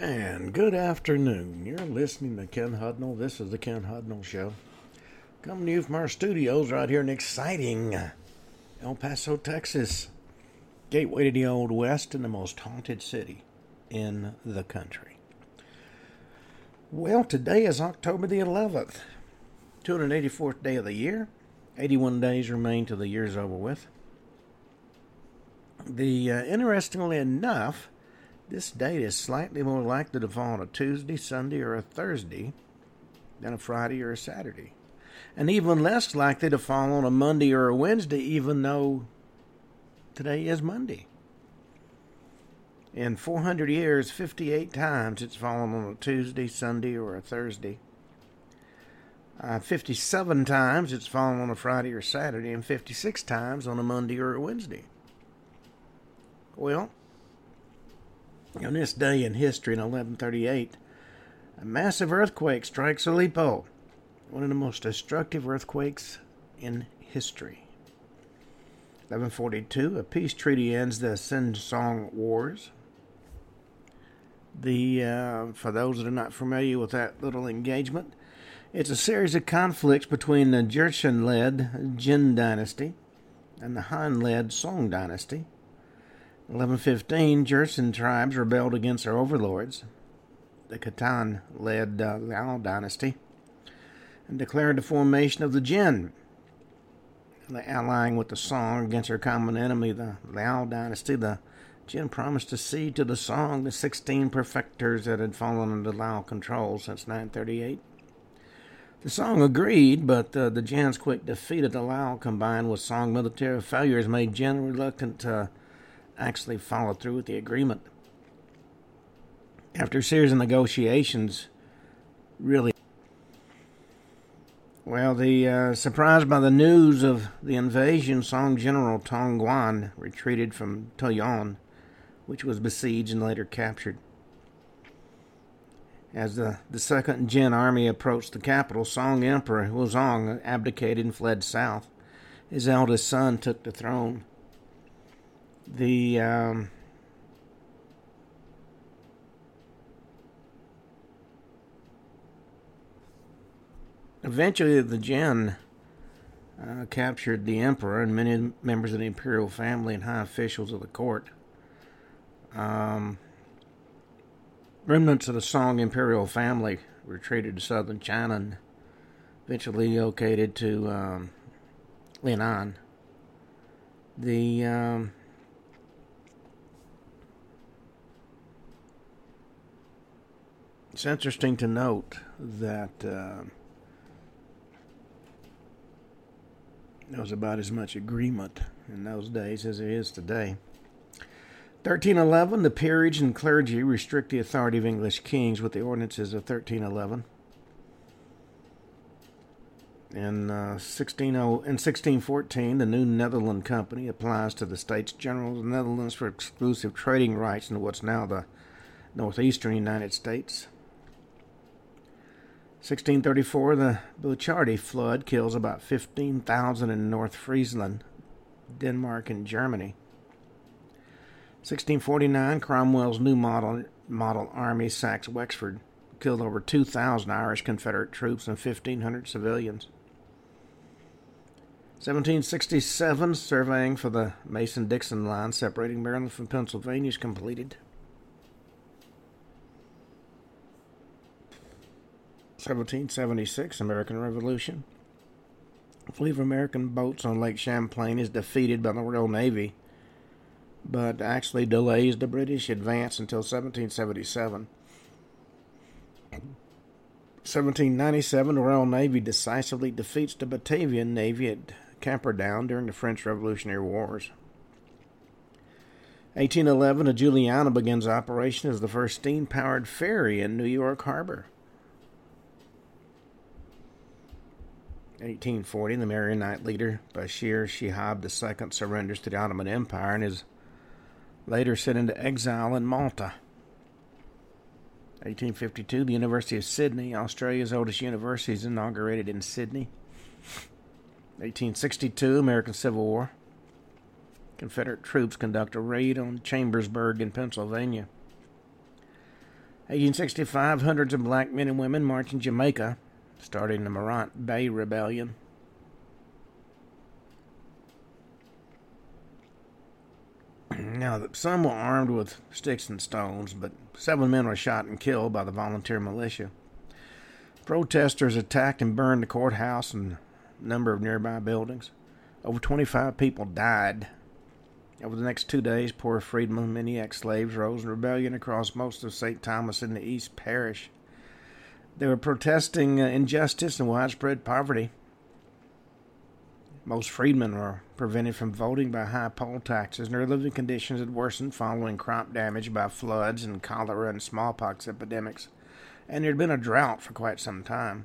And good afternoon. You're listening to Ken Hudnall. This is the Ken Hudnall Show. Coming to you from our studios right here in exciting El Paso, Texas. Gateway to the Old West and the most haunted city in the country. Well, today is October the 11th, 284th day of the year. 81 days remain till the year's over with. Interestingly enough, this date is slightly more likely to fall on a Tuesday, Sunday, or a Thursday than a Friday or a Saturday. And even less likely to fall on a Monday or a Wednesday, even though today is Monday. In 400 years, 58 times it's fallen on a Tuesday, Sunday, or a Thursday. 57 times it's fallen on a Friday or Saturday, and 56 times on a Monday or a Wednesday. Well, on this day in history in 1138, a massive earthquake strikes Aleppo, one of the most destructive earthquakes in history. 1142, a peace treaty ends the Sin-Song Wars. For those that are not familiar with that little engagement, it's a series of conflicts between the Jurchen-led Jin dynasty and the Han-led Song dynasty. 1115, Jurchen tribes rebelled against their overlords, the Khitan-led Liao dynasty, and declared the formation of the Jin, allying with the Song against their common enemy, the Liao dynasty. The Jin promised to cede to the Song the 16 prefectures that had fallen under Liao control since 938. The Song agreed, but the Jin's quick defeat of the Liao combined with Song military failures made Jin reluctant to actually followed through with the agreement. After a series of negotiations, surprised by the news of the invasion, Song General Tong Guan retreated from Toyon, which was besieged and later captured. As the second Jin army approached the capital, Song Emperor Wuzong abdicated and fled south. His eldest son took the throne. Eventually the Jin captured the emperor and many members of the imperial family and high officials of the court. Remnants of the Song imperial family retreated to southern China and eventually located to Linan. It's interesting to note that there was about as much agreement in those days as there is today. 1311, the peerage and clergy restrict the authority of English kings with the ordinances of 1311. In 1614, the New Netherland Company applies to the States General of the Netherlands for exclusive trading rights in what's now the northeastern United States. 1634, the Bucharty flood kills about 15,000 in North Friesland, Denmark, and Germany. 1649, Cromwell's new model army sacks Wexford, killed over 2,000 Irish Confederate troops and 1,500 civilians. 1767, surveying for the Mason-Dixon line separating Maryland from Pennsylvania is completed. 1776, American Revolution. A fleet of American boats on Lake Champlain is defeated by the Royal Navy, but actually delays the British advance until 1777. 1797, the Royal Navy decisively defeats the Batavian Navy at Camperdown during the French Revolutionary Wars. 1811, the Juliana begins operation as the first steam-powered ferry in New York Harbor. 1840, the Maronite leader Bashir Shihab II surrenders to the Ottoman Empire and is later sent into exile in Malta. 1852, the University of Sydney, Australia's oldest university, is inaugurated in Sydney. 1862, American Civil War. Confederate troops conduct a raid on Chambersburg in Pennsylvania. 1865, hundreds of black men and women marched in Jamaica, starting the Morant Bay Rebellion. Now, some were armed with sticks and stones, but 7 men were shot and killed by the volunteer militia. Protesters attacked and burned the courthouse and a number of nearby buildings. Over 25 people died. Over the next 2 days, poor freedmen, many ex-slaves, rose in rebellion across most of St. Thomas in the East Parish. They were protesting injustice and widespread poverty. Most freedmen were prevented from voting by high poll taxes, and their living conditions had worsened following crop damage by floods and cholera and smallpox epidemics, and there had been a drought for quite some time.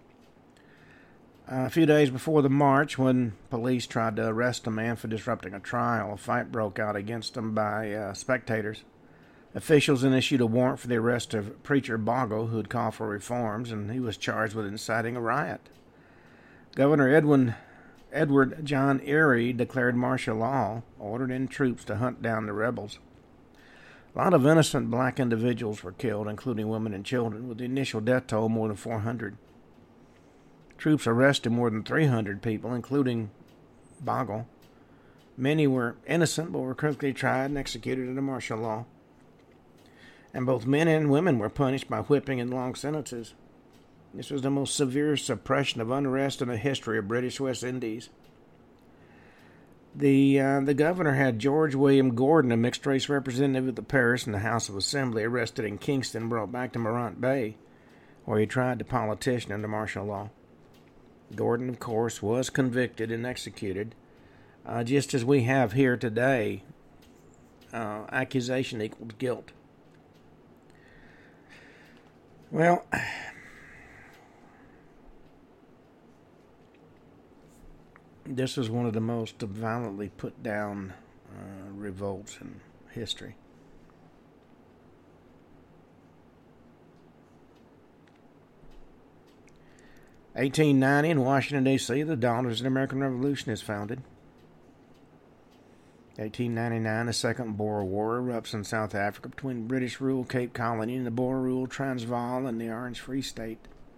A few days before the march, when police tried to arrest a man for disrupting a trial, a fight broke out against him by spectators. Officials then issued a warrant for the arrest of Preacher Bogle, who had called for reforms, and he was charged with inciting a riot. Governor Edward John Erie declared martial law, ordered in troops to hunt down the rebels. A lot of innocent black individuals were killed, including women and children, with the initial death toll more than 400. Troops arrested more than 300 people, including Bogle. Many were innocent, but were quickly tried and executed under martial law. And both men and women were punished by whipping and long sentences. This was the most severe suppression of unrest in the history of British West Indies. The governor had George William Gordon, a mixed-race representative of the parish in the House of Assembly, arrested in Kingston and brought back to Morant Bay, where he tried the politician under martial law. Gordon, of course, was convicted and executed, just as we have here today. Accusation equals guilt. Well, this was one of the most violently put down revolts in history. (1890) in Washington, D.C., the Daughters of the American Revolution is founded. 1899, the Second Boer War erupts in South Africa between British ruled Cape Colony and the Boer ruled Transvaal and the Orange Free State.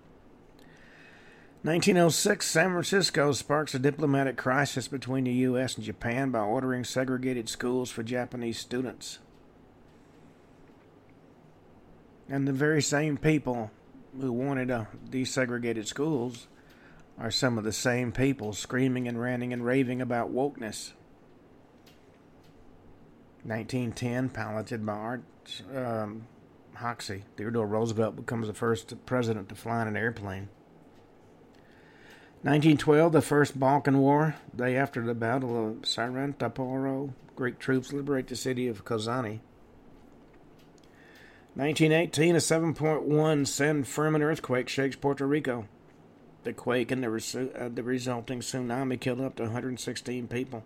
1906, San Francisco sparks a diplomatic crisis between the U.S. and Japan by ordering segregated schools for Japanese students. And the very same people who wanted desegregated schools are some of the same people screaming and ranting and raving about wokeness. 1910, piloted by Art Hoxsey, Theodore Roosevelt becomes the first president to fly in an airplane. 1912, the First Balkan War. Day after the Battle of Sarantaporo, Greek troops liberate the city of Kozani. 1918, a 7.1 San Fermin earthquake shakes Puerto Rico. The quake and the resulting tsunami killed up to 116 people.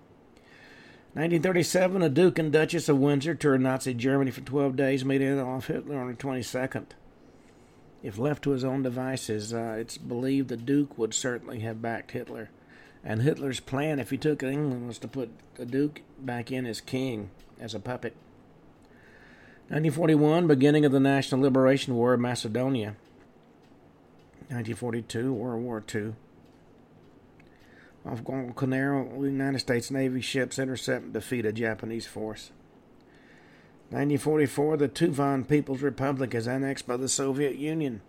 1937, a Duke and Duchess of Windsor toured Nazi Germany for 12 days, made Adolf Hitler on the 22nd. If left to his own devices, it's believed the Duke would certainly have backed Hitler. And Hitler's plan, if he took England, was to put the Duke back in as king, as a puppet. 1941, beginning of the National Liberation War of Macedonia. 1942, World War II. Off Guadalcanal, the United States Navy ships intercept and defeat a Japanese force. 1944, the Tuvan People's Republic is annexed by the Soviet Union.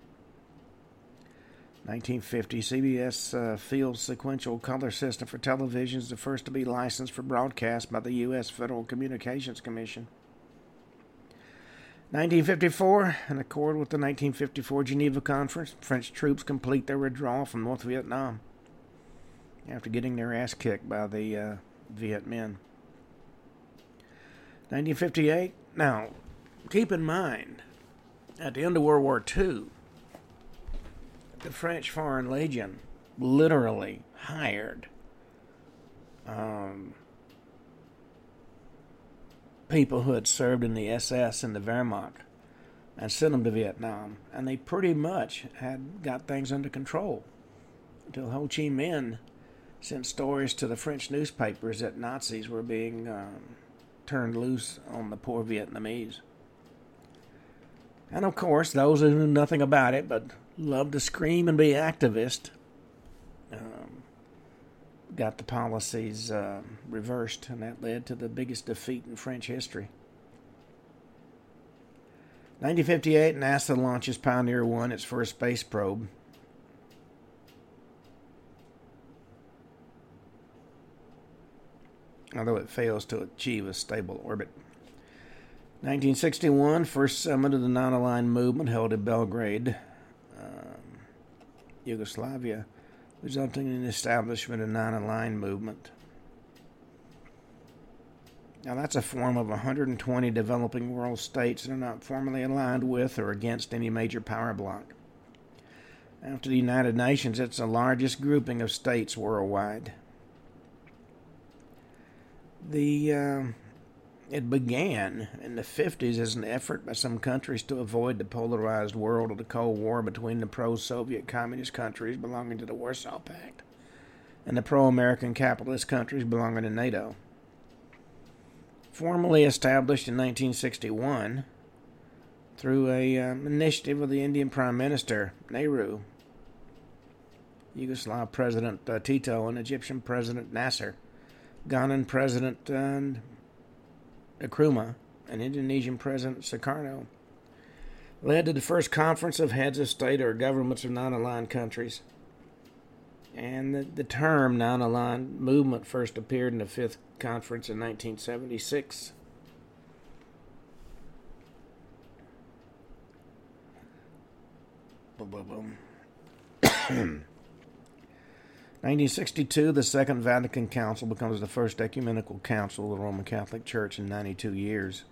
1950, CBS fields sequential color system for televisions, the first to be licensed for broadcast by the U.S. Federal Communications Commission. 1954, in accord with the 1954 Geneva Conference, French troops complete their withdrawal from North Vietnam after getting their ass kicked by the Viet Minh. 1958, now, keep in mind, at the end of World War II, the French Foreign Legion literally hired people who had served in the SS and the Wehrmacht and sent them to Vietnam. And they pretty much had got things under control until Ho Chi Minh sent stories to the French newspapers that Nazis were being turned loose on the poor Vietnamese. And of course, those who knew nothing about it but loved to scream and be activists got the policies reversed, and that led to the biggest defeat in French history. 1958, NASA launches Pioneer 1, its first space probe. Although it fails to achieve a stable orbit. 1961, first summit of the non-aligned movement held in Belgrade, Yugoslavia, resulting in the establishment of non-aligned movement. Now that's a form of 120 developing world states that are not formally aligned with or against any major power bloc. After the United Nations, it's the largest grouping of states worldwide. It began in the 50s as an effort by some countries to avoid the polarized world of the Cold War between the pro-Soviet communist countries belonging to the Warsaw Pact and the pro-American capitalist countries belonging to NATO. Formally established in 1961 through an initiative of the Indian Prime Minister Nehru, Yugoslav President Tito, and Egyptian President Nasser, Ghanan President Nkrumah, and Indonesian President Sukarno, led to the first conference of heads of state or governments of non-aligned countries. And the term non-aligned movement first appeared in the Fifth Conference in 1976. Boom, boom, boom. 1962, the Second Vatican Council becomes the first ecumenical council of the Roman Catholic Church in 92 years.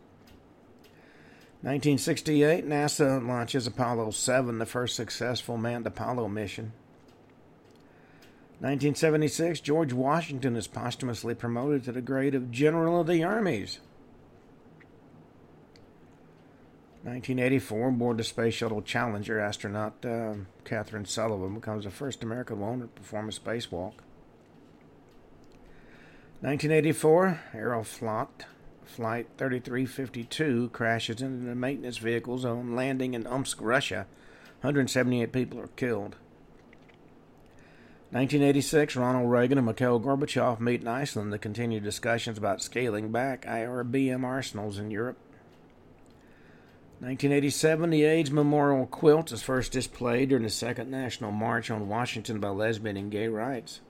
1968, NASA launches Apollo 7, the first successful manned Apollo mission. 1976, George Washington is posthumously promoted to the grade of General of the Armies. 1984, aboard the Space Shuttle Challenger, astronaut Catherine Sullivan becomes the first American woman to perform a spacewalk. 1984, Aeroflot Flight 3352 crashes into the maintenance vehicles on landing in Omsk, Russia. 178 people are killed. 1986, Ronald Reagan and Mikhail Gorbachev meet in Iceland to continue discussions about scaling back IRBM arsenals in Europe. 1987, the AIDS Memorial Quilt is first displayed during the Second National March on Washington by lesbian and gay rights.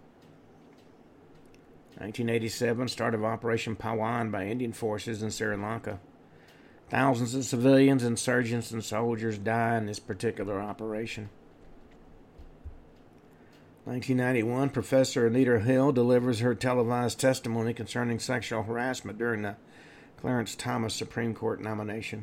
1987, start of Operation Pawan by Indian forces in Sri Lanka. Thousands of civilians, insurgents, and soldiers die in this particular operation. 1991, Professor Anita Hill delivers her televised testimony concerning sexual harassment during the Clarence Thomas Supreme Court nomination.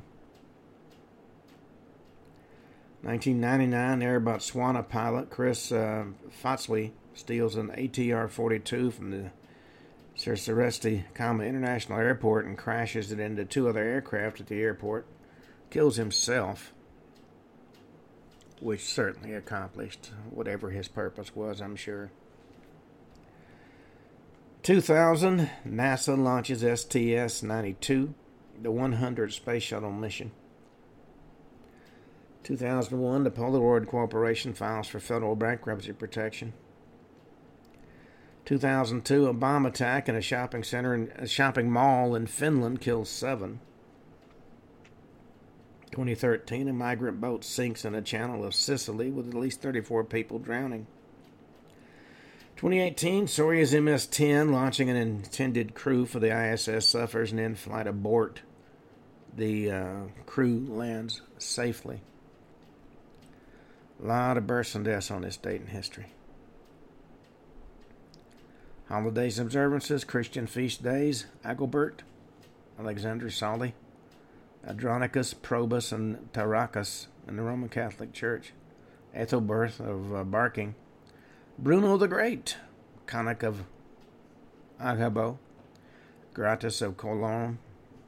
1999, Air Botswana pilot Chris Fatswe steals an ATR-42 from the Siresti Khama International Airport and crashes it into two other aircraft at the airport. Kills himself, which certainly accomplished whatever his purpose was, I'm sure. 2000, NASA launches STS-92, the 100th Space Shuttle mission. 2001, the Polaroid Corporation files for federal bankruptcy protection. 2002, a bomb attack in a shopping mall in Finland kills 7. 2013, a migrant boat sinks in a channel of Sicily with at least 34 people drowning. 2018, Soyuz MS-10 launching an intended crew for the ISS suffers an in-flight abort. The crew lands safely. A lot of births and deaths on this date in history. Holidays and observances, Christian feast days, Agilbert, Alexander Sali, Andronicus, Probus, and Tarakas in the Roman Catholic Church, Ethelberth of Barking, Bruno the Great, Connick of Agabo, Gratus of Cologne,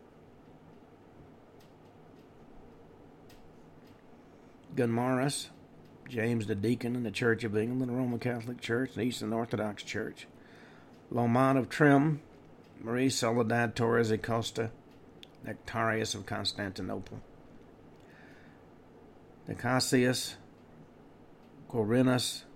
Gunmarus, James the Deacon in the Church of England, the Roman Catholic Church, and Eastern Orthodox Church, Lomond of Trim, Marie Soledad Torres y Costa, Nectarius of Constantinople. Nicasius, Quirinus,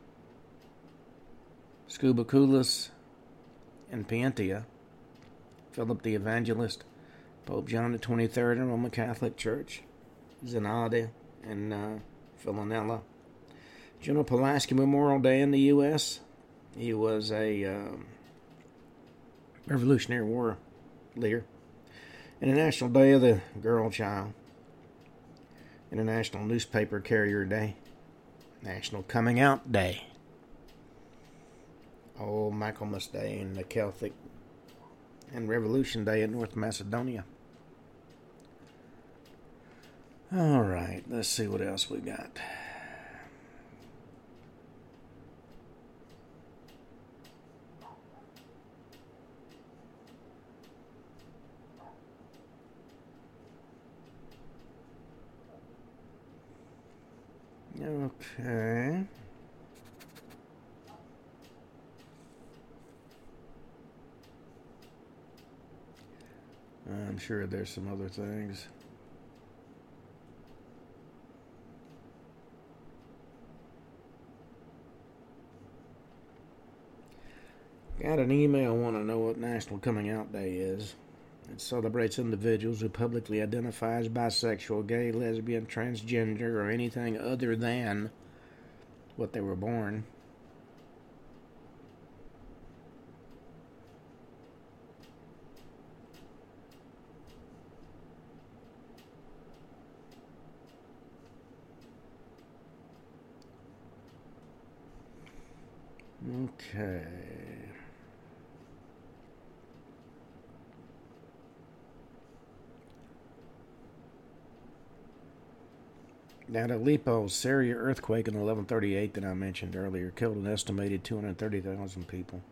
Scubaculus, and Pientia, Philip the Evangelist, Pope John the 23rd in Roman Catholic Church, Zenade, and Philinella. General Pulaski Memorial Day in the U.S. He was a Revolutionary War leader. International Day of the Girl Child. International Newspaper Carrier Day. National Coming Out Day. Old Michaelmas Day in the Celtic. And Revolution Day in North Macedonia. All right, let's see what else we got. Okay. I'm sure there's some other things. Got an email. Want to know what National Coming Out Day is. It celebrates individuals who publicly identify as bisexual, gay, lesbian, transgender, or anything other than what they were born. Okay. Now, the Aleppo, Syria earthquake in 1138 that I mentioned earlier killed an estimated 230,000 people.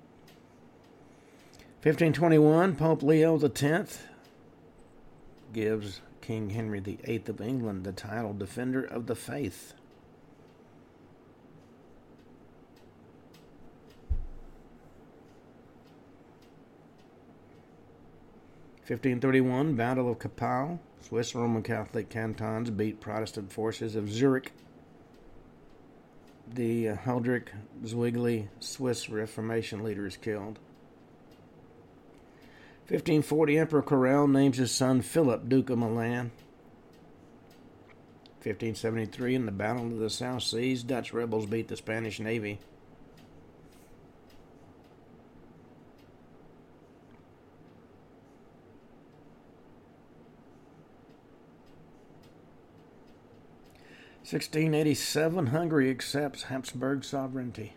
1521, Pope Leo X gives King Henry VIII of England the title Defender of the Faith. (1531) Battle of Kappel. Swiss Roman Catholic cantons beat Protestant forces of Zurich. The Huldrych Zwingli Swiss Reformation leader is killed. 1540 Emperor Carel names his son Philip Duke of Milan. 1573 in the Battle of the South Seas, Dutch rebels beat the Spanish Navy. 1687, Hungary accepts Habsburg sovereignty.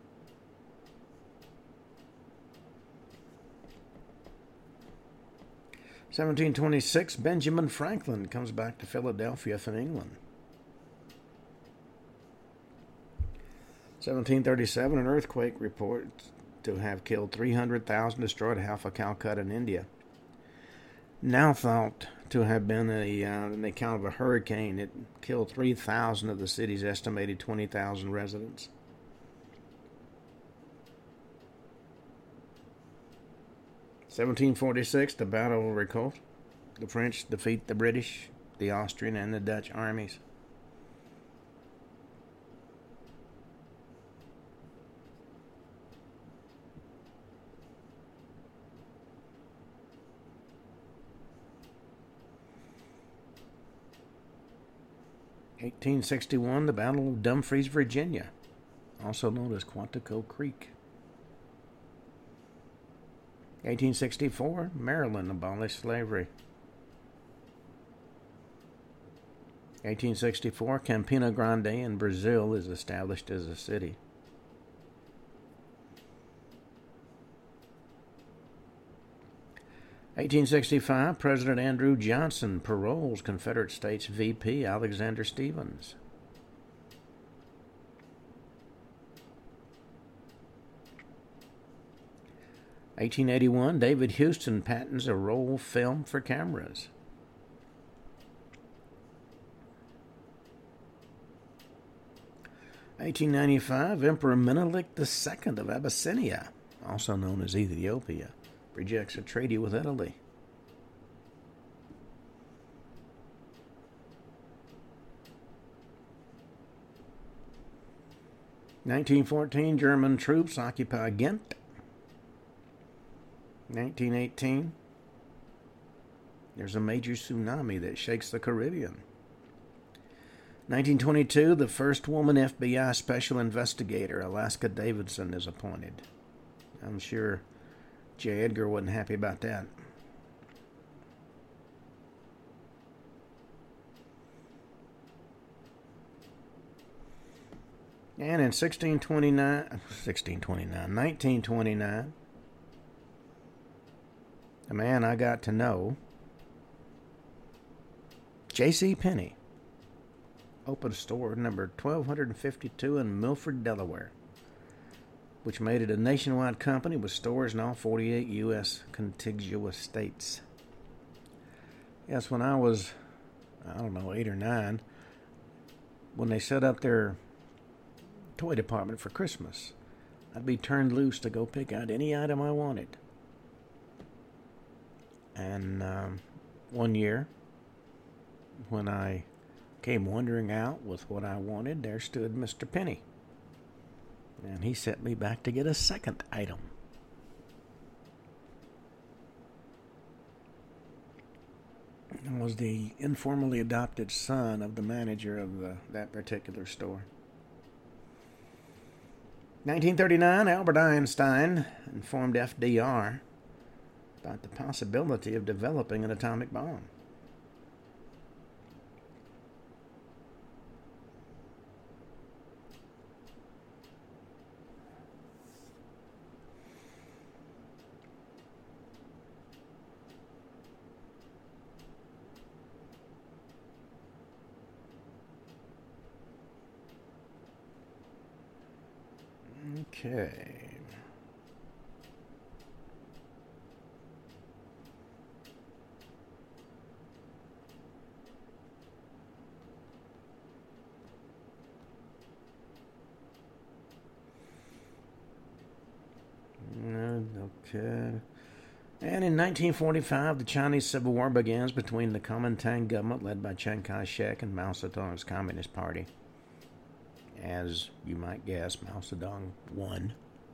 1726, Benjamin Franklin comes back to Philadelphia from England. 1737, an earthquake reported to have killed 300,000, destroyed half of Calcutta in India. Now thought to have been an account of a hurricane. It killed 3,000 of the city's estimated 20,000 residents. (1746), the Battle of Ricaute. The French defeat the British, the Austrian, and the Dutch armies. (1861), the Battle of Dumfries, Virginia, also known as Quantico Creek. 1864, Maryland abolished slavery. 1864, Campina Grande in Brazil is established as a city. 1865, President Andrew Johnson paroles Confederate States VP Alexander Stephens. 1881, David Houston patents a roll film for cameras. 1895, Emperor Menelik II of Abyssinia, also known as Ethiopia, rejects a treaty with Italy. 1914, German troops occupy Ghent. 1918, there's a major tsunami that shakes the Caribbean. 1922, the first woman FBI special investigator, Alaska Davidson, is appointed. I'm sure J. Edgar wasn't happy about that. And in 1929, a man I got to know, J.C. Penney, opened a store number 1252 in Milford, Delaware, which made it a nationwide company with stores in all 48 U.S. contiguous states. Yes, when I was, 8 or 9, when they set up their toy department for Christmas, I'd be turned loose to go pick out any item I wanted. And one year, when I came wandering out with what I wanted, there stood Mr. Penny. And he sent me back to get a second item. I was the informally adopted son of the manager of that particular store. 1939, Albert Einstein informed FDR about the possibility of developing an atomic bomb. Okay. Okay. And in 1945, the Chinese Civil War begins between the Kuomintang government led by Chiang Kai-shek and Mao Zedong's Communist Party. As you might guess, Mao Zedong won.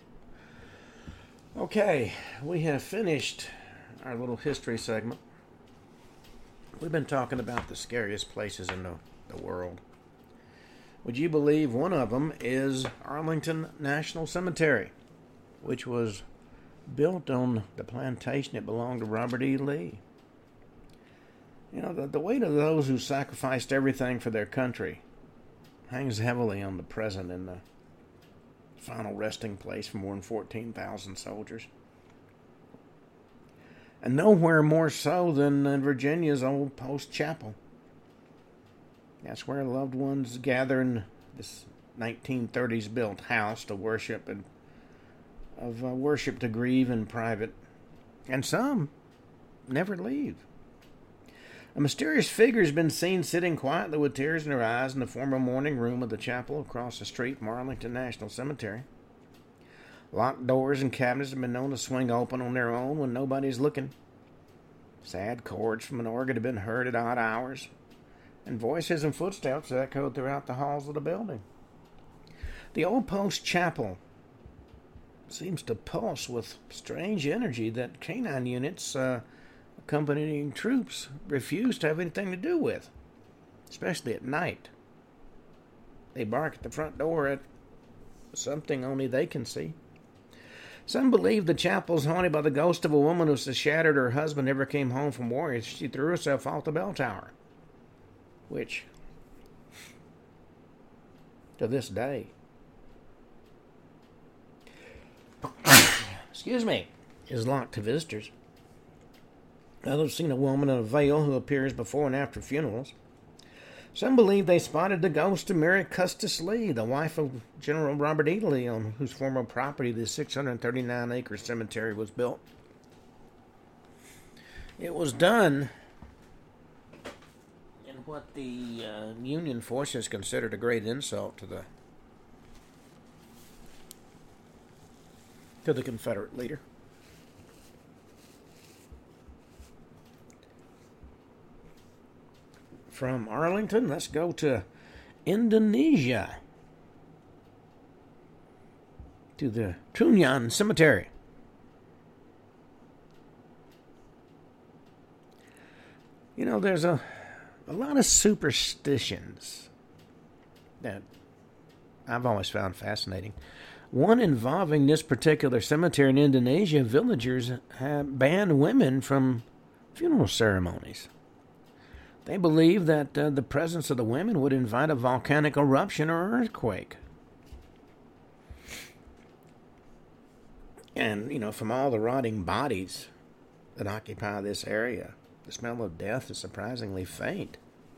Okay, we have finished our little history segment. We've been talking about the scariest places in the world. Would you believe one of them is Arlington National Cemetery, which was built on the plantation that belonged to Robert E. Lee. You know, the weight of those who sacrificed everything for their country hangs heavily on the present and the final resting place for more than 14,000 soldiers. And nowhere more so than in Virginia's Old Post Chapel. That's where loved ones gather in this 1930s built house to worship and worship to grieve in private. And some never leave. A mysterious figure has been seen sitting quietly with tears in her eyes in the former morning room of the chapel across the street from Arlington National Cemetery. Locked doors and cabinets have been known to swing open on their own when nobody's looking. Sad chords from an organ have been heard at odd hours, and voices and footsteps echoed throughout the halls of the building. The Old Post Chapel seems to pulse with strange energy that canine units accompanying troops refuse to have anything to do with, especially at night. They bark at the front door at something only they can see. Some believe the chapel is haunted by the ghost of a woman who shattered her husband never came home from war and she threw herself off the bell tower, which, to this day, is locked to visitors. Others have seen a woman in a veil who appears before and after funerals. Some believe they spotted the ghost of Mary Custis Lee, the wife of General Robert E. Lee, on whose former property the 639-acre cemetery was built. It was done in what the Union forces considered a great insult to the Confederate leader. From Arlington, let's go to Indonesia. to the Trunyan Cemetery. You know, there's a lot of superstitions that I've always found fascinating. One involving this particular cemetery in Indonesia, villagers have banned women from funeral ceremonies. They believe that the presence of the women would invite a volcanic eruption or earthquake. And, you know, from all the rotting bodies that occupy this area, the smell of death is surprisingly faint.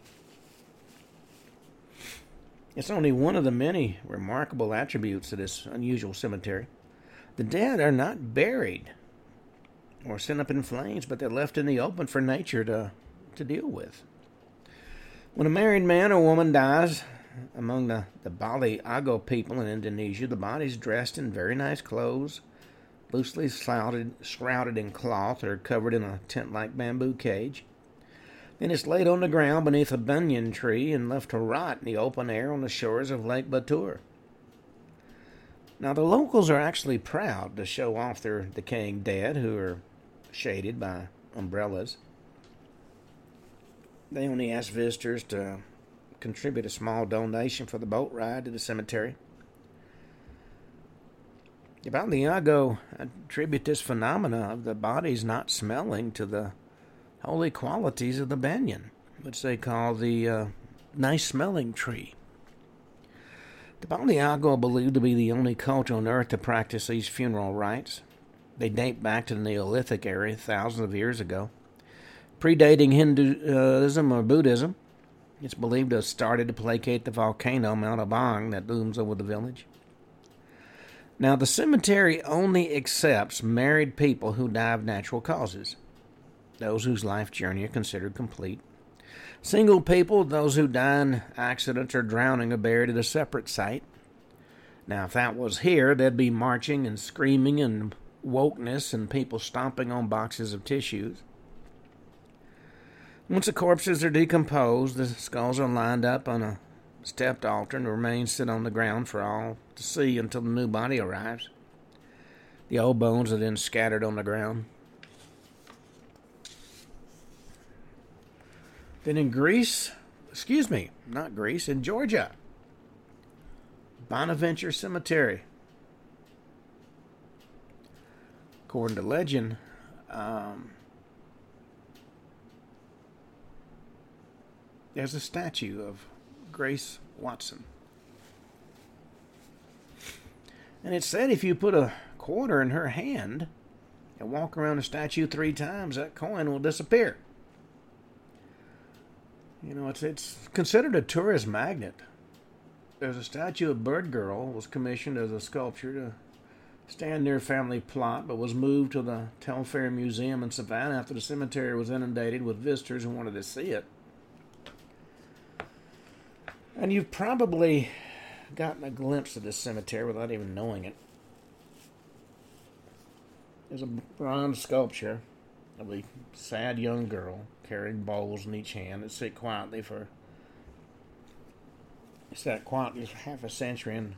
It's only one of the many remarkable attributes of this unusual cemetery. The dead are not buried or sent up in flames, but they're left in the open for nature to deal with. When a married man or woman dies, among the Bali Ago people in Indonesia, the body's dressed in very nice clothes, loosely shrouded in cloth or covered in a tent-like bamboo cage. Then it's laid on the ground beneath a banyan tree and left to rot in the open air on the shores of Lake Batur. Now, the locals are actually proud to show off their decaying dead, who are shaded by umbrellas. They only ask visitors to contribute a small donation for the boat ride to the cemetery. The Baliago attribute this phenomena of the bodies not smelling to the holy qualities of the banyan, which they call the nice-smelling tree. The Baliago are believed to be the only culture on earth to practice these funeral rites. They date back to the Neolithic era, thousands of years ago. Predating Hinduism or Buddhism, it's believed to have started to placate the volcano Mount Abang that looms over the village. Now, the cemetery only accepts married people who die of natural causes, those whose life journey are considered complete. Single people, those who die in accidents or drowning, are buried at a separate site. Now, if that was here, there'd be marching and screaming and wokeness and people stomping on boxes of tissues. Once the corpses are decomposed, the skulls are lined up on a stepped altar and the remains sit on the ground for all to see until the new body arrives. The old bones are then scattered on the ground. Then in in Georgia, Bonaventure Cemetery. According to legend, there's a statue of Grace Watson. And it's said if you put a quarter in her hand and walk around the statue 3 times, that coin will disappear. You know, it's considered a tourist magnet. There's a statue of Bird Girl was commissioned as a sculpture to stand near family plot, but was moved to the Telfair Museum in Savannah after the cemetery was inundated with visitors who wanted to see it. And you've probably gotten a glimpse of this cemetery without even knowing it. There's a bronze sculpture of a sad young girl carrying bowls in each hand that sit quietly for half a century in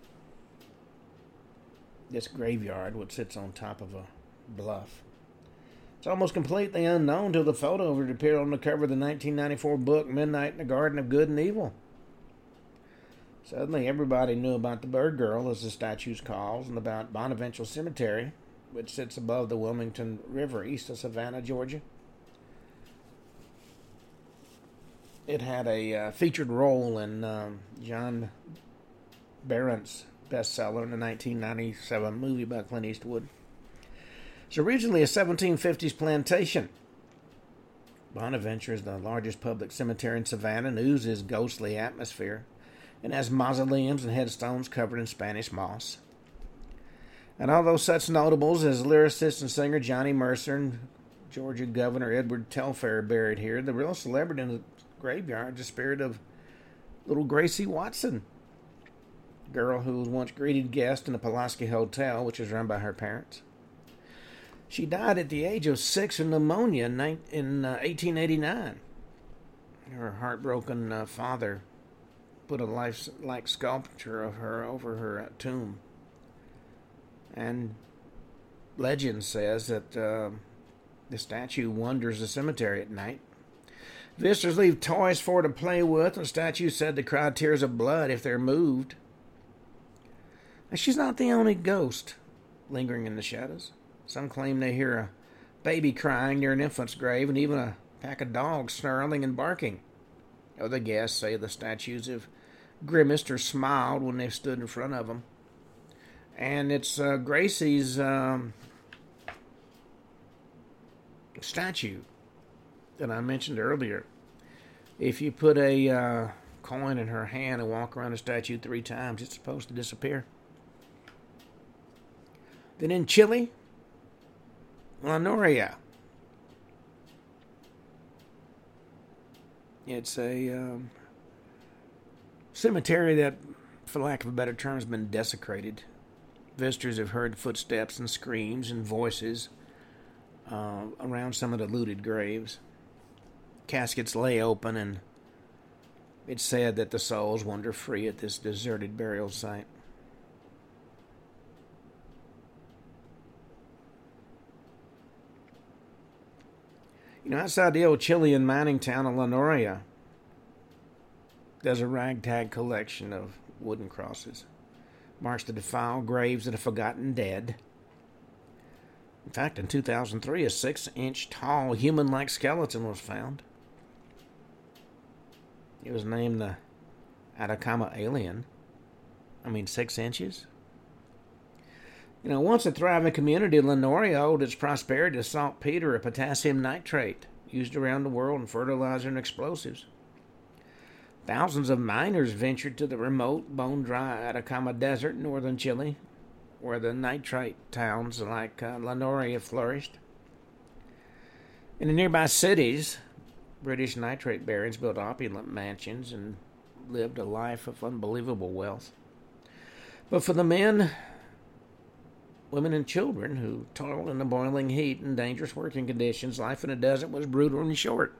this graveyard, which sits on top of a bluff. It's almost completely unknown till the photo of it appeared on the cover of the 1994 book Midnight in the Garden of Good and Evil. Suddenly everybody knew about the Bird Girl, as the statue's called, and about Bonaventure Cemetery, which sits above the Wilmington River east of Savannah, Georgia. It had a featured role in John Berendt's bestseller in the 1997 movie by Clint Eastwood. It's originally a 1750s plantation. Bonaventure is the largest public cemetery in Savannah and oozes ghostly atmosphere, and has mausoleums and headstones covered in Spanish moss. And although such notables as lyricist and singer Johnny Mercer and Georgia Governor Edward Telfair are buried here, the real celebrity in the graveyard is the spirit of little Gracie Watson, a girl who was once greeted guest in the Pulaski Hotel, which was run by her parents. She died at the age of 6 of pneumonia in 1889. Her heartbroken father put a lifelike sculpture of her over her tomb. And legend says that the statue wanders the cemetery at night. Visitors leave toys for her to play with, and the statue is said to cry tears of blood if they're moved. And she's not the only ghost lingering in the shadows. Some claim they hear a baby crying near an infant's grave, and even a pack of dogs snarling and barking. Other guests say the statues have grimaced or smiled when they've stood in front of them. And it's Gracie's statue that I mentioned earlier. If you put a coin in her hand and walk around the statue 3 times, it's supposed to disappear. Then in Chile, La Noria. It's a cemetery that, for lack of a better term, has been desecrated. Visitors have heard footsteps and screams and voices around some of the looted graves. Caskets lay open, and it's said that the souls wander free at this deserted burial site. You know, outside the old Chilean mining town of La Noria, there's a ragtag collection of wooden crosses. Marks the defiled graves of the forgotten dead. In fact, in 2003, a 6-inch tall human-like skeleton was found. It was named the Atacama Alien. 6 inches. You know, once a thriving community, La Noria owed its prosperity to saltpeter, a potassium nitrate, used around the world in fertilizer and explosives. Thousands of miners ventured to the remote, bone-dry Atacama Desert in northern Chile, where the nitrate towns like La Noria flourished. In the nearby cities, British nitrate barons built opulent mansions and lived a life of unbelievable wealth. But for the men, women, and children who toiled in the boiling heat and dangerous working conditions, life in the desert was brutal and short.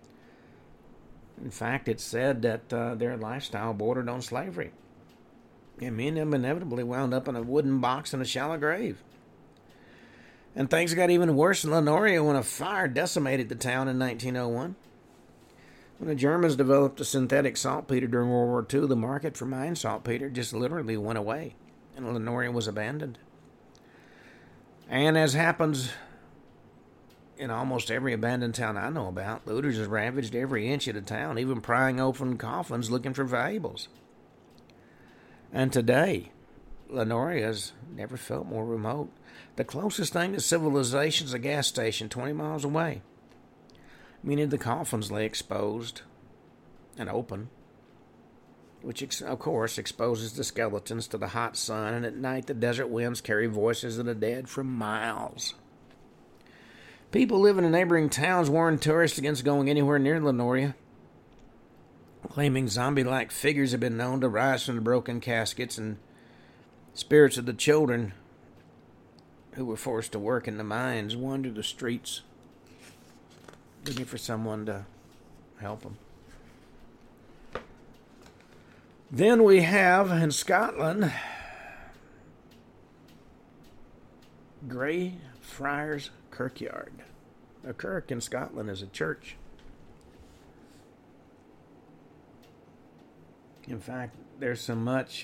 In fact, it's said that their lifestyle bordered on slavery. And many of them inevitably wound up in a wooden box in a shallow grave. And things got even worse in La Noria when a fire decimated the town in 1901. When the Germans developed a synthetic saltpeter during World War II, the market for mine saltpeter just literally went away, and La Noria was abandoned. And as happens in almost every abandoned town I know about, looters have ravaged every inch of the town, even prying open coffins looking for valuables. And today, La Noria's never felt more remote. The closest thing to civilization is a gas station 20 miles away. Many of the coffins lay exposed and open, which, of course, exposes the skeletons to the hot sun, and at night the desert winds carry voices of the dead for miles. People living in neighboring towns warn tourists against going anywhere near La Noria, claiming zombie-like figures have been known to rise from the broken caskets, and spirits of the children who were forced to work in the mines wander the streets looking for someone to help them. Then we have, in Scotland, Greyfriars Kirkyard. A kirk in Scotland is a church. In fact, there's so much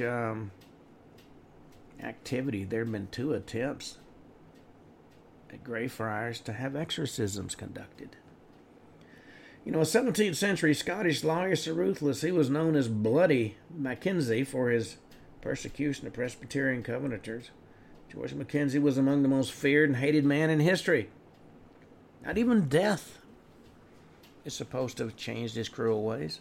activity. There have been 2 attempts at Greyfriars to have exorcisms conducted. You know, a 17th century Scottish lawyer so ruthless, he was known as Bloody Mackenzie for his persecution of Presbyterian Covenanters. George Mackenzie was among the most feared and hated men in history. Not even death is supposed to have changed his cruel ways.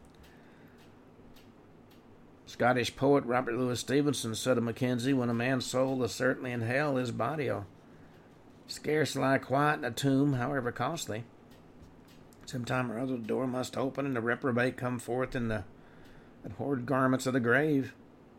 Scottish poet Robert Louis Stevenson said of Mackenzie, "When a man's soul is certainly in hell, his body'll scarce lie quiet in a tomb, however costly. Sometime or other the door must open and the reprobate come forth in the abhorred garments of the grave."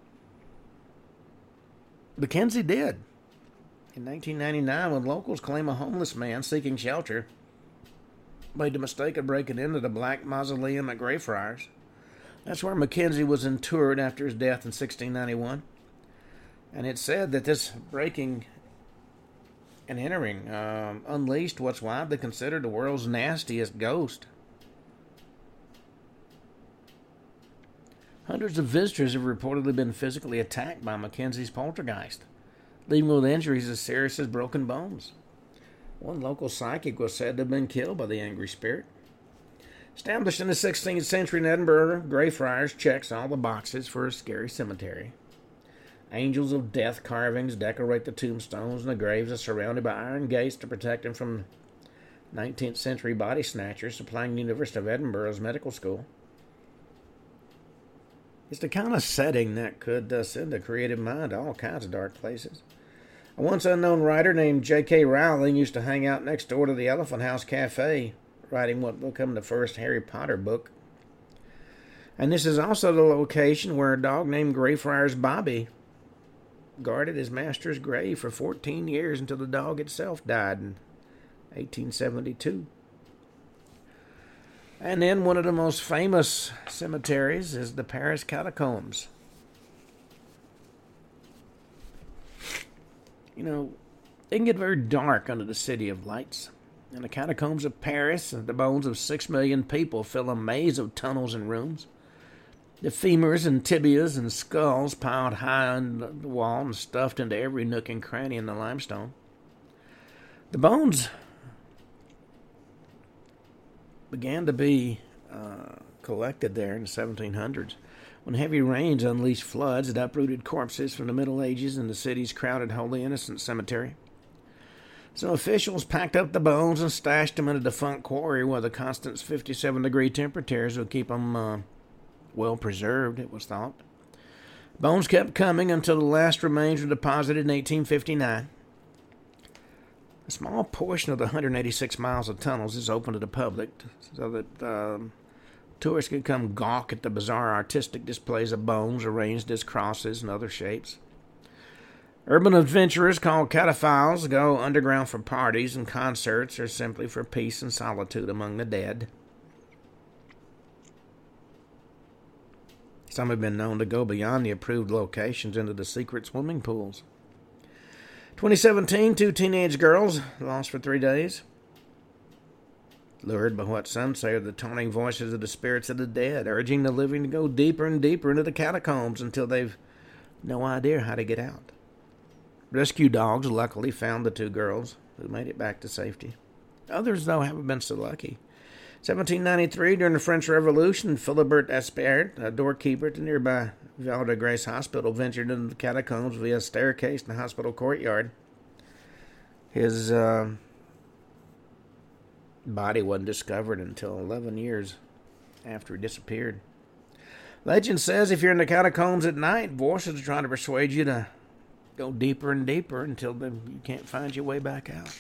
Mackenzie did. In 1999, when locals claim a homeless man seeking shelter made the mistake of breaking into the Black Mausoleum at Greyfriars. That's where Mackenzie was interred after his death in 1691. And it said that this breaking and entering unleashed what's widely considered the world's nastiest ghost. Hundreds of visitors have reportedly been physically attacked by Mackenzie's poltergeist, leaving with injuries as serious as broken bones. One local psychic was said to have been killed by the angry spirit. Established in the 16th century in Edinburgh, Greyfriars checks all the boxes for a scary cemetery. Angels of death carvings decorate the tombstones, and the graves are surrounded by iron gates to protect them from 19th century body snatchers supplying the University of Edinburgh's medical school. It's the kind of setting that could send a creative mind to all kinds of dark places. A once unknown writer named J.K. Rowling used to hang out next door to the Elephant House Cafe, writing what will become the first Harry Potter book. And this is also the location where a dog named Greyfriars Bobby guarded his master's grave for 14 years until the dog itself died in 1872. And then one of the most famous cemeteries is the Paris Catacombs. You know, it can get very dark under the City of Lights. In the catacombs of Paris, the bones of 6 million people fill a maze of tunnels and rooms. The femurs and tibias and skulls piled high on the wall and stuffed into every nook and cranny in the limestone. The bones began to be collected there in the 1700s, when heavy rains unleashed floods that uprooted corpses from the Middle Ages in the city's crowded Holy Innocents Cemetery. So officials packed up the bones and stashed them in a defunct quarry where the constant 57-degree temperatures would keep them well preserved, it was thought. Bones kept coming until the last remains were deposited in 1859. A small portion of the 186 miles of tunnels is open to the public so that tourists could come gawk at the bizarre artistic displays of bones arranged as crosses and other shapes. Urban adventurers called cataphiles go underground for parties and concerts or simply for peace and solitude among the dead. Some have been known to go beyond the approved locations into the secret swimming pools. 2017, 2 teenage girls lost for 3 days. Lured by what some say are the taunting voices of the spirits of the dead, urging the living to go deeper and deeper into the catacombs until they've no idea how to get out. Rescue dogs luckily found the 2 girls, who made it back to safety. Others, though, haven't been so lucky. 1793, during the French Revolution, Philibert Aspert, a doorkeeper at the nearby Val de Grace Hospital, ventured into the catacombs via a staircase in the hospital courtyard. His body wasn't discovered until 11 years after he disappeared. Legend says if you're in the catacombs at night, voices are trying to persuade you to go deeper and deeper until you can't find your way back out.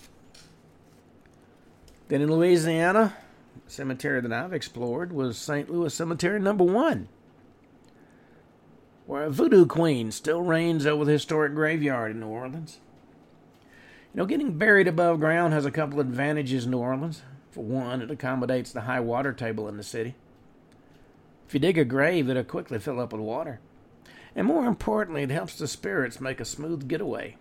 Then in Louisiana, the cemetery that I've explored was St. Louis Cemetery No. 1, where a voodoo queen still reigns over the historic graveyard in New Orleans. You know, getting buried above ground has a couple of advantages in New Orleans. For one, it accommodates the high water table in the city. If you dig a grave, it'll quickly fill up with water. And more importantly, it helps the spirits make a smooth getaway.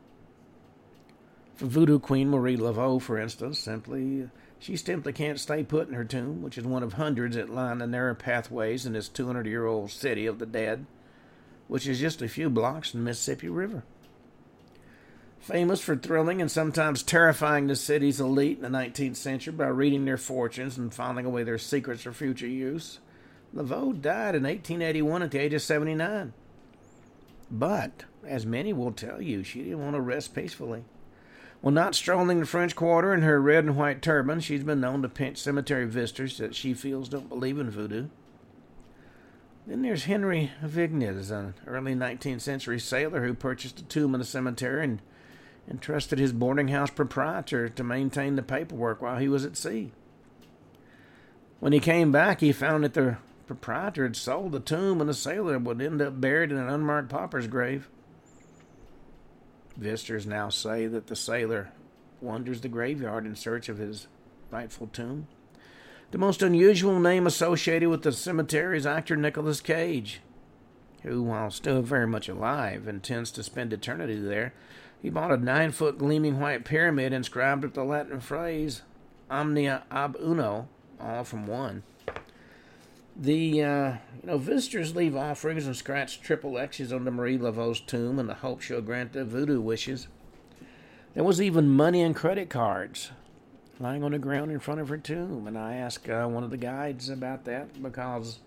For voodoo queen Marie Laveau, for instance, she simply can't stay put in her tomb, which is one of hundreds that line the narrow pathways in this 200-year-old city of the dead, which is just a few blocks from the Mississippi River. Famous for thrilling and sometimes terrifying the city's elite in the 19th century by reading their fortunes and filing away their secrets for future use, Laveau died in 1881 at the age of 79. But, as many will tell you, she didn't want to rest peacefully. When not strolling the French Quarter in her red and white turban, she's been known to pinch cemetery visitors that she feels don't believe in voodoo. Then there's Henry Vignes, an early 19th century sailor who purchased a tomb in the cemetery and entrusted his boarding house proprietor to maintain the paperwork while he was at sea. When he came back, he found that the proprietor had sold the tomb and the sailor would end up buried in an unmarked pauper's grave. Visitors now say that the sailor wanders the graveyard in search of his rightful tomb. The most unusual name associated with the cemetery is actor Nicolas Cage, who, while still very much alive, intends to spend eternity there, he bought a 9-foot gleaming white pyramid inscribed with the Latin phrase Omnia ab uno, all from one. Visitors leave offerings and scratch triple X's on the Marie Laveau's tomb in the hope she'll grant their voodoo wishes. There was even money and credit cards lying on the ground in front of her tomb, and I asked one of the guides about that because,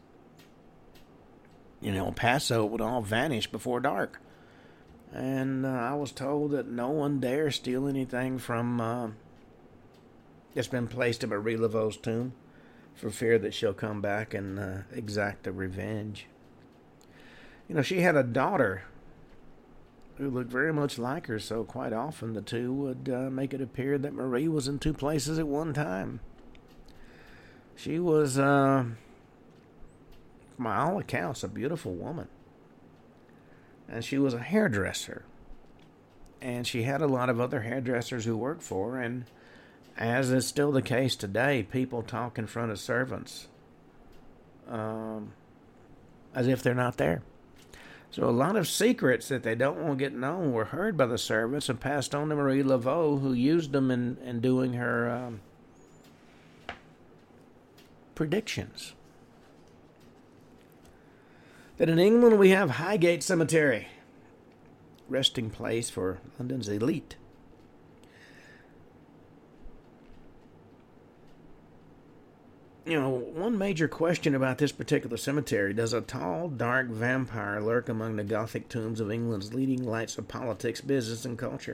El Paso would all vanish before dark. And I was told that no one dare steal anything from that's been placed in Marie Laveau's tomb for fear that she'll come back and exact a revenge. She had a daughter who looked very much like her, so quite often the two would make it appear that Marie was in two places at one time. She was, by all accounts, a beautiful woman. And she was a hairdresser. And she had a lot of other hairdressers who worked for her, and as is still the case today, people talk in front of servants as if they're not there. So a lot of secrets that they don't want to get known were heard by the servants and passed on to Marie Laveau, who used them in doing her predictions. That in England we have Highgate Cemetery, resting place for London's elite. One major question about this particular cemetery: does a tall, dark vampire lurk among the Gothic tombs of England's leading lights of politics, business, and culture?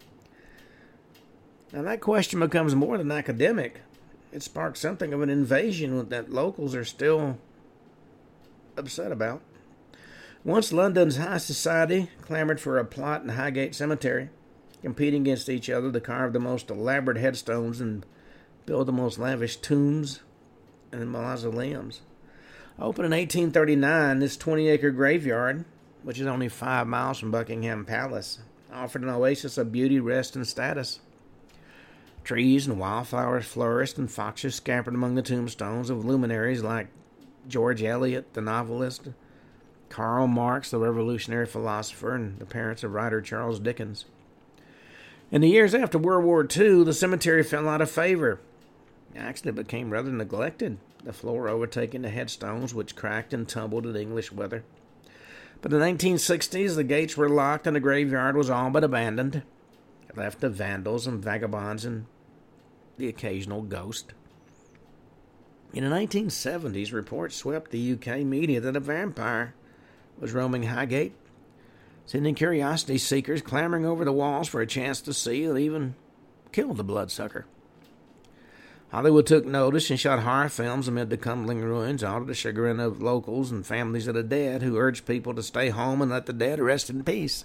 Now, that question becomes more than academic. It sparks something of an invasion that locals are still upset about. Once London's high society clamored for a plot in Highgate Cemetery, competing against each other to carve the most elaborate headstones and build the most lavish tombs and mausoleums. Opened in 1839, this 20-acre graveyard, which is only 5 miles from Buckingham Palace, offered an oasis of beauty, rest, and status. Trees and wildflowers flourished, and foxes scampered among the tombstones of luminaries like George Eliot, the novelist, Karl Marx, the revolutionary philosopher, and the parents of writer Charles Dickens. In the years after World War II, the cemetery fell out of favor. Actually, it became rather neglected, the floor overtaking the headstones, which cracked and tumbled in English weather. But in the 1960s, the gates were locked and the graveyard was all but abandoned, left to vandals and vagabonds and the occasional ghost. In the 1970s, reports swept the UK media that a vampire was roaming Highgate, sending curiosity seekers clambering over the walls for a chance to see and even kill the bloodsucker. Hollywood took notice and shot horror films amid the crumbling ruins, all to the chagrin of locals and families of the dead, who urged people to stay home and let the dead rest in peace.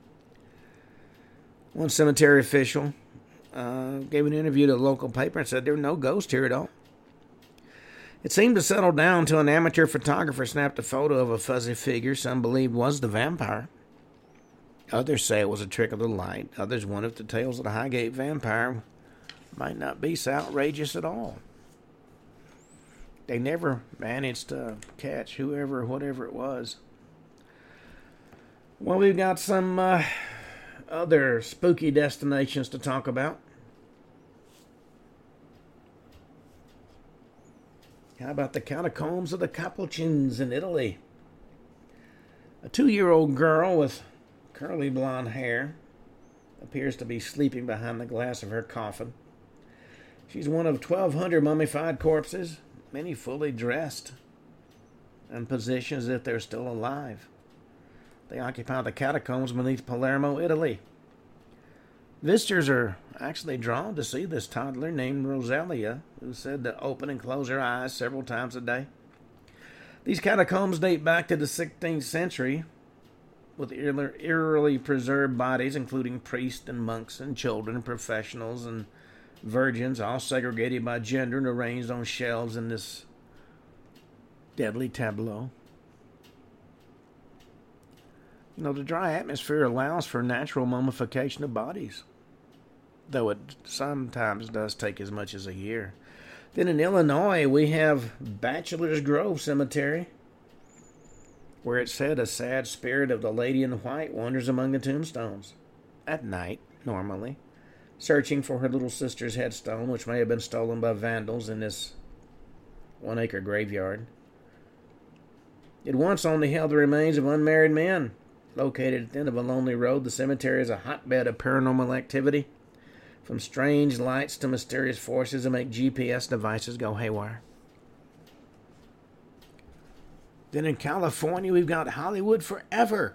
One cemetery official gave an interview to a local paper and said there were no ghosts here at all. It seemed to settle down until an amateur photographer snapped a photo of a fuzzy figure some believed was the vampire. Others say it was a trick of the light. Others wonder if the tales of the Highgate vampire might not be so outrageous at all. They never managed to catch whoever or whatever it was. Well, we've got some other spooky destinations to talk about. How about the catacombs of the Capuchins in Italy? A 2-year-old girl with curly blonde hair appears to be sleeping behind the glass of her coffin. She's one of 1,200 mummified corpses, many fully dressed and positioned as if they're still alive. They occupy the catacombs beneath Palermo, Italy. Visitors are actually drawn to see this toddler named Rosalia, who's said to open and close her eyes several times a day. These catacombs date back to the 16th century, with eerily preserved bodies, including priests and monks and children and professionals and virgins, all segregated by gender and arranged on shelves in this deadly tableau. The dry atmosphere allows for natural mummification of bodies, though it sometimes does take as much as a year. Then in Illinois, we have Bachelor's Grove Cemetery, where it said a sad spirit of the lady in white wanders among the tombstones. At night, normally, searching for her little sister's headstone, which may have been stolen by vandals in this 1-acre graveyard. It once only held the remains of unmarried men. Located at the end of a lonely road, the cemetery is a hotbed of paranormal activity, from strange lights to mysterious forces that make GPS devices go haywire. Then in California, we've got Hollywood Forever.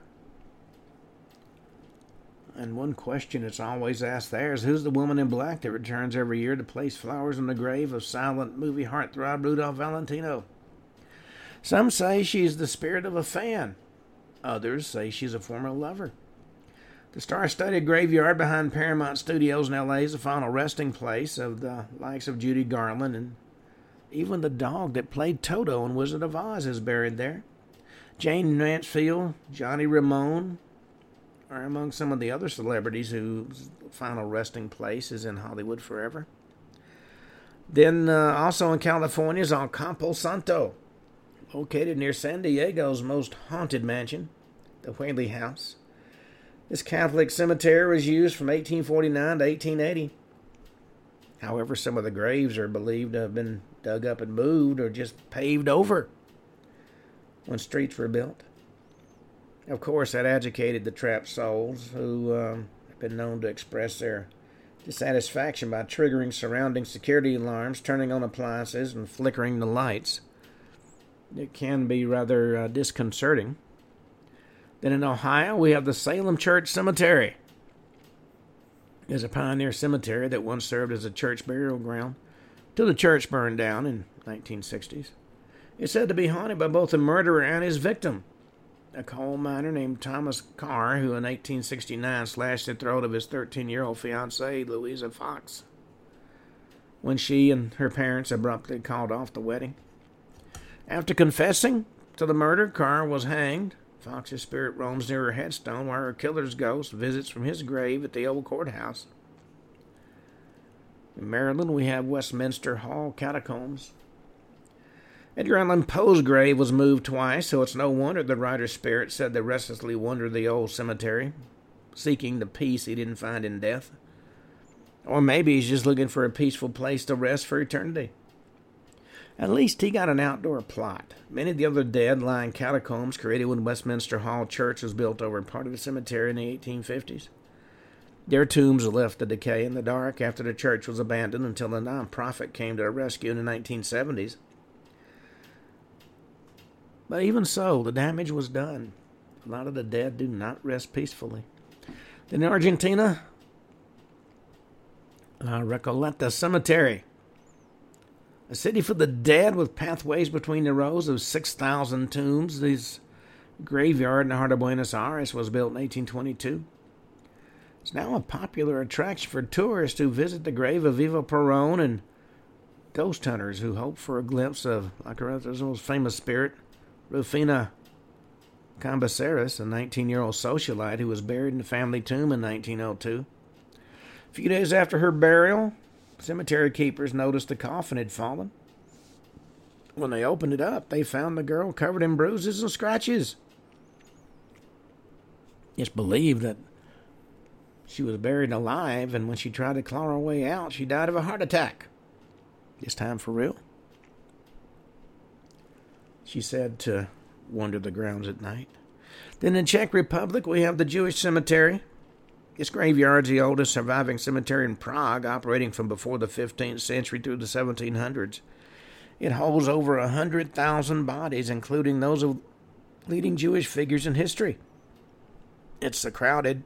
And one question that's always asked there is, who's the woman in black that returns every year to place flowers on the grave of silent movie heartthrob Rudolph Valentino? Some say she's the spirit of a fan. Others say she's a former lover. The star-studded graveyard behind Paramount Studios in L.A. is the final resting place of the likes of Judy Garland, and even the dog that played Toto in Wizard of Oz is buried there. Jane Mansfield, Johnny Ramone are among some of the other celebrities whose final resting place is in Hollywood Forever. Then also in California is El Campo Santo, located near San Diego's most haunted mansion, the Whaley House. This Catholic cemetery was used from 1849 to 1880. However, some of the graves are believed to have been dug up and moved or just paved over when streets were built. Of course, that agitated the trapped souls, who have been known to express their dissatisfaction by triggering surrounding security alarms, turning on appliances, and flickering the lights. It can be rather disconcerting. Then in Ohio, we have the Salem Church Cemetery. It's a pioneer cemetery that once served as a church burial ground till the church burned down in the 1960s. It's said to be haunted by both the murderer and his victim, a coal miner named Thomas Carr, who in 1869 slashed the throat of his 13-year-old fiancée, Louisa Fox, when she and her parents abruptly called off the wedding. After confessing to the murder, Carr was hanged. Fox's spirit roams near her headstone, while her killer's ghost visits from his grave at the old courthouse. In Maryland, we have Westminster Hall Catacombs. Edgar Allan Poe's grave was moved twice, so it's no wonder the writer's spirit said to restlessly wander the old cemetery, seeking the peace he didn't find in death. Or maybe he's just looking for a peaceful place to rest for eternity. At least he got an outdoor plot. Many of the other dead lie in catacombs created when Westminster Hall Church was built over part of the cemetery in the 1850s. Their tombs left to decay in the dark after the church was abandoned until a non-profit came to their rescue in the 1970s. But even so, the damage was done. A lot of the dead do not rest peacefully. Then in Argentina, La Recoleta Cemetery, a city for the dead with pathways between the rows of 6,000 tombs. This graveyard in the heart of Buenos Aires was built in 1822. It's now a popular attraction for tourists who visit the grave of Eva Perón and ghost hunters who hope for a glimpse of La Recoleta's most famous spirit, Rufina Cambaceres, a 19-year-old socialite who was buried in the family tomb in 1902. A few days after her burial, cemetery keepers noticed the coffin had fallen. When they opened it up, they found the girl covered in bruises and scratches. It's believed that she was buried alive, and when she tried to claw her way out, she died of a heart attack. This time for real. She said to wander the grounds at night. Then in Czech Republic, we have the Jewish cemetery. This graveyard is the oldest surviving cemetery in Prague, operating from before the 15th century through the 1700s. It holds over 100,000 bodies, including those of leading Jewish figures in history. It's so crowded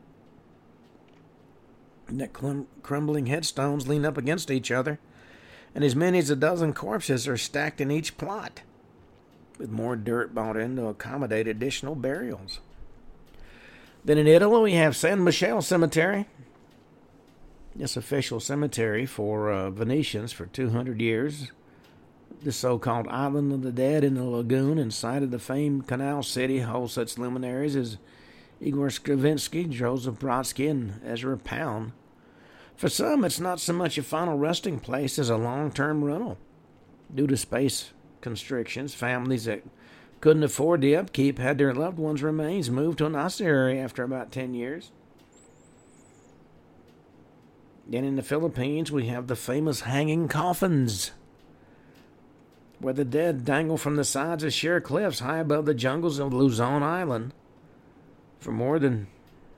that crumbling headstones lean up against each other, and as many as a dozen corpses are stacked in each plot, with more dirt brought in to accommodate additional burials. Then in Italy, we have San Michele Cemetery. This official cemetery for Venetians for 200 years. The so-called Island of the Dead in the lagoon inside of the famed canal city holds such luminaries as Igor Stravinsky, Joseph Brodsky, and Ezra Pound. For some, it's not so much a final resting place as a long-term rental. Due to space constrictions, families that couldn't afford the upkeep had their loved ones' remains moved to an ossuary after about 10 years. Then in the Philippines, we have the famous hanging coffins, where the dead dangle from the sides of sheer cliffs high above the jungles of Luzon Island. For more than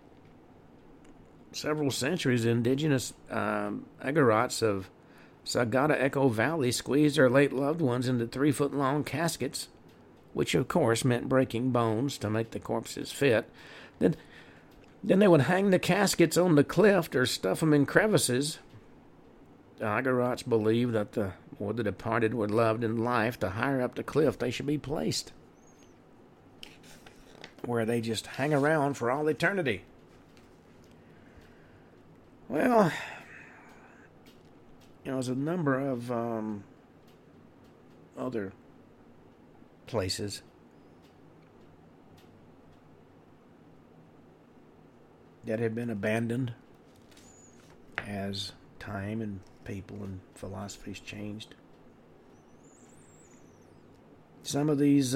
several centuries, indigenous Agorots of Sagada Echo Valley squeezed their late loved ones into 3-foot-long caskets, which of course meant breaking bones to make the corpses fit. Then they would hang the caskets on the cliff or stuff them in crevices. The Agorots believed that the more the departed were loved in life, the higher up the cliff they should be placed, where they just hang around for all eternity. Well, there's a number of other places that have been abandoned as time and people and philosophies changed. Some of these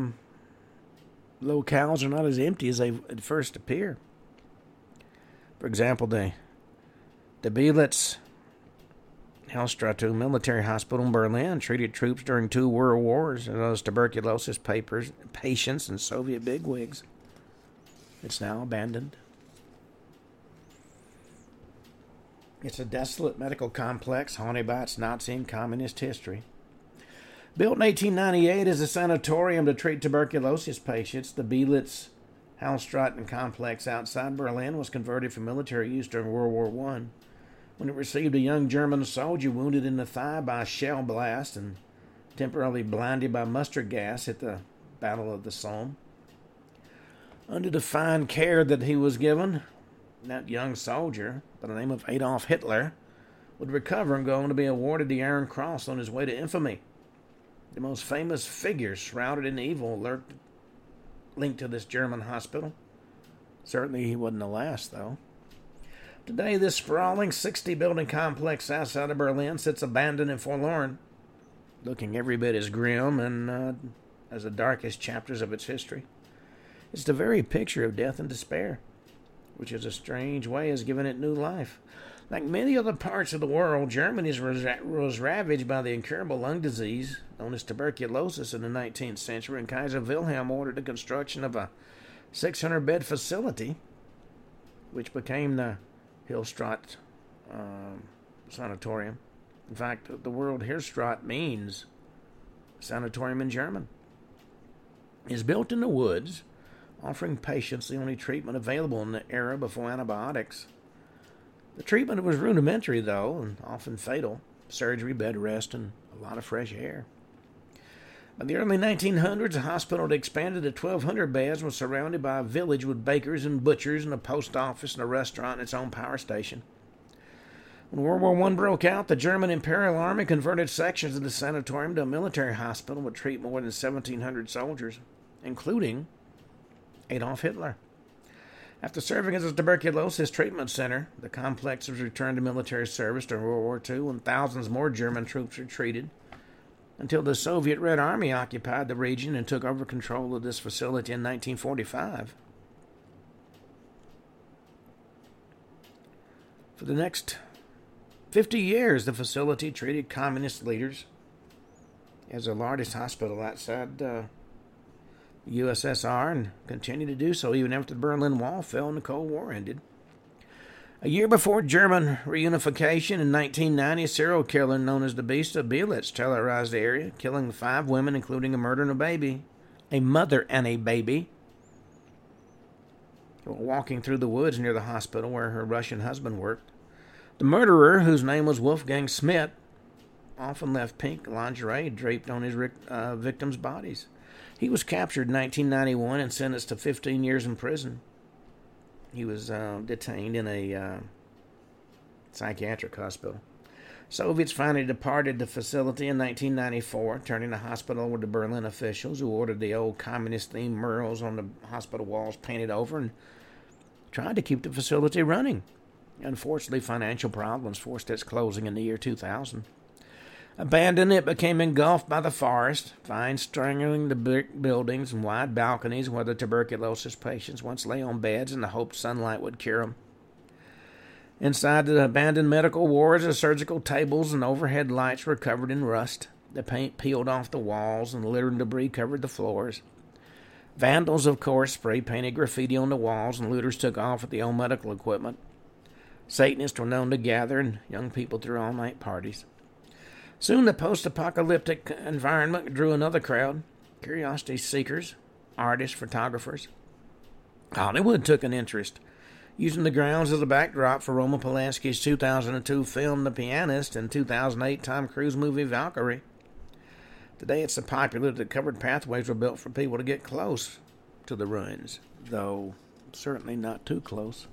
locales are not as empty as they at first appear. For example, the Belitz Hellstrato Military Hospital in Berlin treated troops during 2 world wars and those tuberculosis patients and Soviet bigwigs. It's now abandoned. It's a desolate medical complex haunted by its Nazi and communist history. Built in 1898 as a sanatorium to treat tuberculosis patients, the Belitz Hallstraten complex outside Berlin was converted for military use during World War I, when it received a young German soldier wounded in the thigh by a shell blast and temporarily blinded by mustard gas at the Battle of the Somme. Under the fine care that he was given, that young soldier, by the name of Adolf Hitler, would recover and go on to be awarded the Iron Cross on his way to infamy. The most famous figures shrouded in evil linked to this German hospital. Certainly he wasn't the last, though. Today, this sprawling 60-building complex outside of Berlin sits abandoned and forlorn, looking every bit as grim and as the darkest chapters of its history. It's the very picture of death and despair, which in a strange way has given it new life. Like many other parts of the world, Germany was ravaged by the incurable lung disease known as tuberculosis in the 19th century, and Kaiser Wilhelm ordered the construction of a 600-bed facility, which became the Hillstraat Sanatorium. In fact, the word Hillstraat means sanatorium in German. It's built in the woods, offering patients the only treatment available in the era before antibiotics. The treatment was rudimentary, though, and often fatal. Surgery, bed rest, and a lot of fresh air. By the early 1900s, the hospital had expanded to 1,200 beds and was surrounded by a village with bakers and butchers and a post office and a restaurant and its own power station. When World War I broke out, the German Imperial Army converted sections of the sanatorium to a military hospital that would treat more than 1,700 soldiers, including Adolf Hitler. After serving as a tuberculosis treatment center, the complex was returned to military service during World War II, and thousands more German troops were treated until the Soviet Red Army occupied the region and took over control of this facility in 1945. For the next 50 years, the facility treated communist leaders as the largest hospital outside USSR and continued to do so even after the Berlin Wall fell and the Cold War ended. A year before German reunification in 1990, a serial killer known as the Beast of Belitz terrorized the area, killing 5 women, including a murder and a baby. A mother and a baby. They were walking through the woods near the hospital where her Russian husband worked. The murderer, whose name was Wolfgang Schmidt, often left pink lingerie draped on his victims' bodies. He was captured in 1991 and sentenced to 15 years in prison. He was detained in a psychiatric hospital. Soviets finally departed the facility in 1994, turning the hospital over to Berlin officials, who ordered the old communist-themed murals on the hospital walls painted over and tried to keep the facility running. Unfortunately, financial problems forced its closing in the year 2000. Abandoned, it became engulfed by the forest, vines strangling the brick buildings and wide balconies where the tuberculosis patients once lay on beds in the hope sunlight would cure them. Inside the abandoned medical wards, the surgical tables and overhead lights were covered in rust. The paint peeled off the walls and litter and debris covered the floors. Vandals, of course, spray-painted graffiti on the walls, and looters took off with the old medical equipment. Satanists were known to gather, and young people threw all-night parties. Soon the post-apocalyptic environment drew another crowd: curiosity seekers, artists, photographers. Hollywood took an interest, using the grounds as a backdrop for Roman Polanski's 2002 film The Pianist and 2008 Tom Cruise movie Valkyrie. Today it's so popular that covered pathways were built for people to get close to the ruins, though certainly not too close.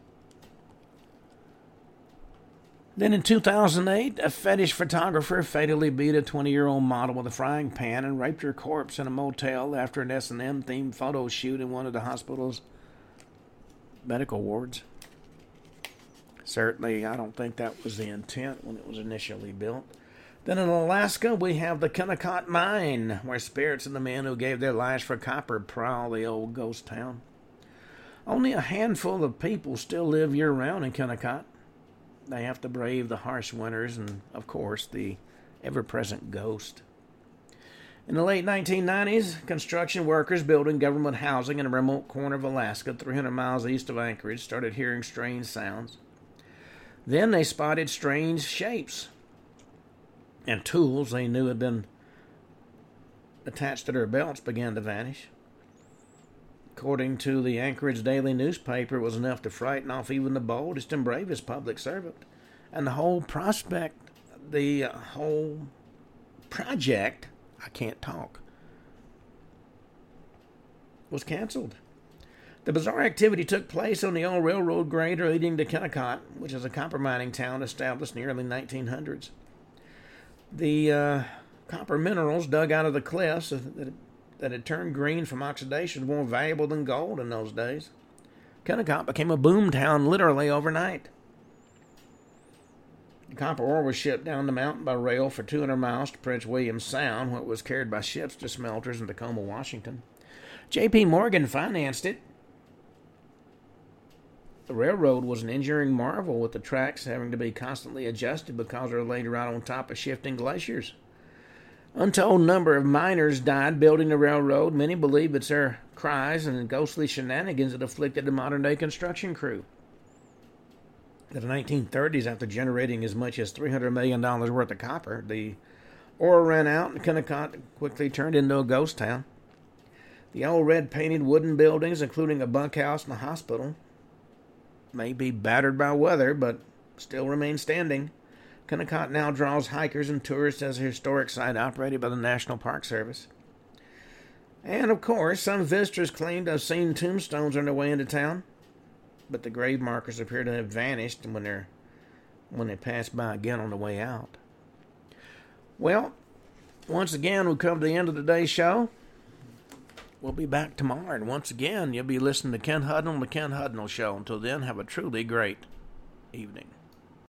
Then in 2008, a fetish photographer fatally beat a 20-year-old model with a frying pan and raped her corpse in a motel after an S&M-themed photo shoot in one of the hospital's medical wards. Certainly, I don't think that was the intent when it was initially built. Then in Alaska, we have the Kennecott Mine, where spirits of the men who gave their lives for copper prowl the old ghost town. Only a handful of people still live year-round in Kennecott. They have to brave the harsh winters and, of course, the ever-present ghost. In the late 1990s, construction workers building government housing in a remote corner of Alaska, 300 miles east of Anchorage, started hearing strange sounds. Then they spotted strange shapes, and tools they knew had been attached to their belts began to vanish. According to the Anchorage Daily newspaper, it was enough to frighten off even the boldest and bravest public servant. And the whole project, I can't talk, was canceled. The bizarre activity took place on the old railroad grade leading to Kennecott, which is a copper mining town established in the early 1900s. The copper minerals dug out of the cliffs that had turned green from oxidation were more valuable than gold in those days. Kennecott became a boom town literally overnight. The copper ore was shipped down the mountain by rail for 200 miles to Prince William Sound, where it was carried by ships to smelters in Tacoma, Washington. J.P. Morgan financed it. The railroad was an engineering marvel, with the tracks having to be constantly adjusted because they were laid right on top of shifting glaciers. Untold number of miners died building the railroad. Many believe it's their cries and ghostly shenanigans that afflicted the modern-day construction crew. In the 1930s, after generating as much as $300 million worth of copper, the ore ran out and Kennecott quickly turned into a ghost town. The old red-painted wooden buildings, including a bunkhouse and a hospital, may be battered by weather, but still remain standing. Kennecott now draws hikers and tourists as a historic site operated by the National Park Service. And, of course, some visitors claim to have seen tombstones on their way into town, but the grave markers appear to have vanished when they pass by again on the way out. Well, once again, we've come to the end of today's show. We'll be back tomorrow, and once again, you'll be listening to Ken Hudnall and the Ken Hudnall Show. Until then, have a truly great evening.